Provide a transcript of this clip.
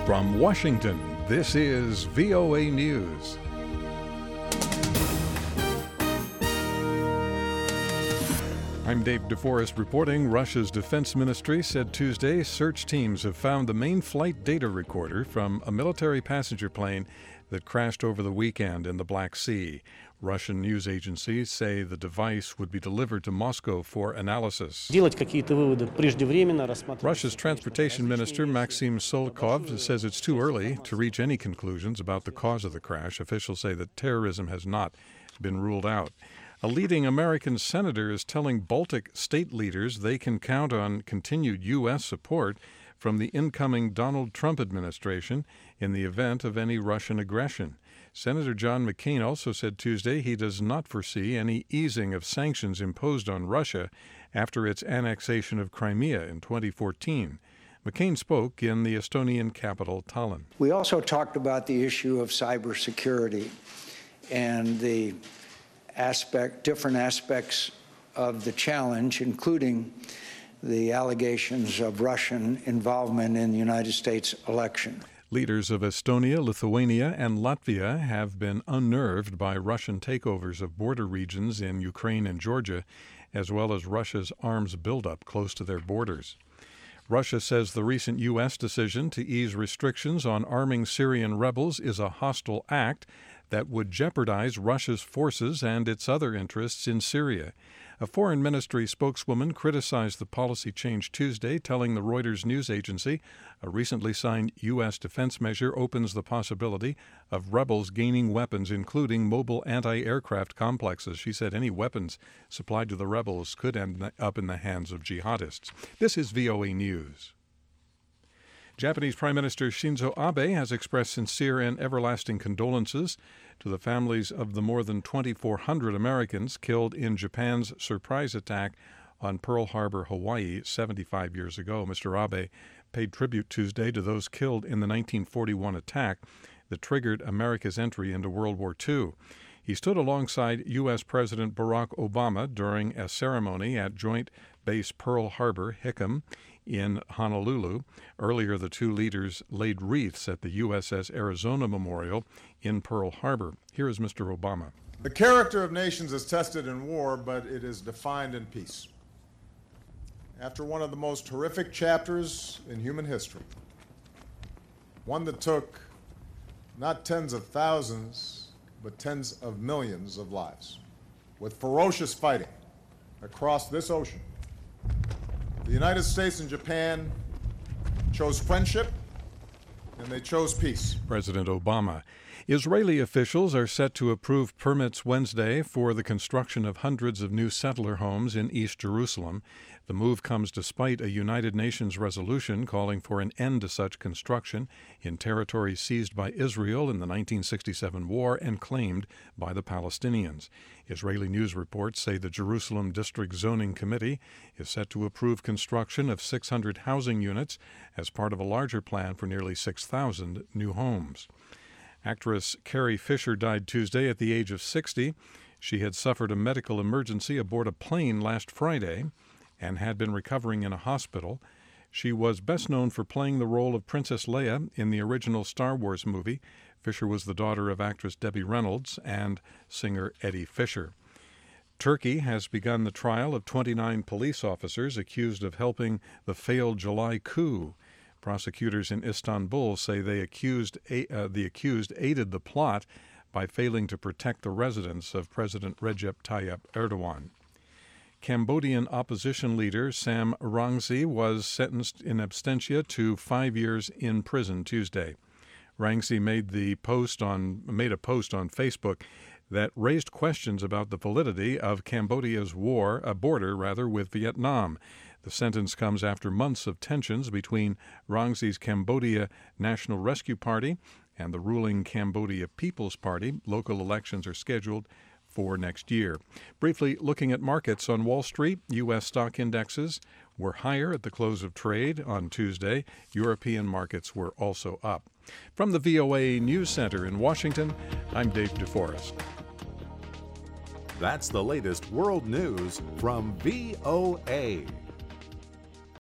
From Washington, this is VOA News. I'm Dave DeForest reporting. Russia's defense ministry said Tuesday search teams have found the main flight data recorder from a military passenger plane that crashed over the weekend in the Black Sea. Russian news agencies say the device would be delivered to Moscow for analysis. Russia's transportation minister Maxim Sokolov says it's too early to reach any conclusions about the cause of the crash. Officials say that terrorism has not been ruled out. A leading American senator is telling Baltic state leaders they can count on continued U.S. support from the incoming Donald Trump administration in the event of any Russian aggression. Senator John McCain also said Tuesday he does not foresee any easing of sanctions imposed on Russia after its annexation of Crimea in 2014. McCain spoke in the Estonian capital, Tallinn. We also talked about the issue of cybersecurity and the different aspects of the challenge, including the allegations of Russian involvement in the United States election. Leaders of Estonia, Lithuania, and Latvia have been unnerved by Russian takeovers of border regions in Ukraine and Georgia, as well as Russia's arms buildup close to their borders. Russia says the recent U.S. decision to ease restrictions on arming Syrian rebels is a hostile act that would jeopardize Russia's forces and its other interests in Syria. A foreign ministry spokeswoman criticized the policy change Tuesday, telling the Reuters news agency a recently signed U.S. defense measure opens the possibility of rebels gaining weapons, including mobile anti-aircraft complexes. She said any weapons supplied to the rebels could end up in the hands of jihadists. This is VOA News. Japanese Prime Minister Shinzo Abe has expressed sincere and everlasting condolences to the families of the more than 2,400 Americans killed in Japan's surprise attack on Pearl Harbor, Hawaii, 75 years ago. Mr. Abe paid tribute Tuesday to those killed in the 1941 attack that triggered America's entry into World War II. He stood alongside U.S. President Barack Obama during a ceremony at Joint Base Pearl Harbor, Hickam, in Honolulu. Earlier, the two leaders laid wreaths at the USS Arizona Memorial in Pearl Harbor. Here is Mr. Obama. The character of nations is tested in war, but it is defined in peace. After one of the most horrific chapters in human history, one that took not tens of thousands, but tens of millions of lives, with ferocious fighting across this ocean, the United States and Japan chose friendship, and they chose peace. President Obama. Israeli officials are set to approve permits Wednesday for the construction of hundreds of new settler homes in East Jerusalem. The move comes despite a United Nations resolution calling for an end to such construction in territory seized by Israel in the 1967 war and claimed by the Palestinians. Israeli news reports say the Jerusalem District Zoning Committee is set to approve construction of 600 housing units as part of a larger plan for nearly 6,000 new homes. Actress Carrie Fisher died Tuesday at the age of 60. She had suffered a medical emergency aboard a plane last Friday and had been recovering in a hospital. She was best known for playing the role of Princess Leia in the original Star Wars movie. Fisher was the daughter of actress Debbie Reynolds and singer Eddie Fisher. Turkey has begun the trial of 29 police officers accused of helping the failed July coup. Prosecutors in Istanbul say the accused aided the plot by failing to protect the residence of President Recep Tayyip Erdogan. Cambodian opposition leader Sam Rainsy was sentenced in absentia to 5 years in prison Tuesday. Rainsy made a post on Facebook that raised questions about the validity of Cambodia's border with Vietnam. The sentence comes after months of tensions between Rangsi's Cambodia National Rescue Party and the ruling Cambodia People's Party. Local elections are scheduled for next year. Briefly looking at markets on Wall Street, U.S. stock indexes were higher at the close of trade on Tuesday. European markets were also up. From the VOA News Center in Washington, I'm Dave DeForest. That's the latest world news from VOA.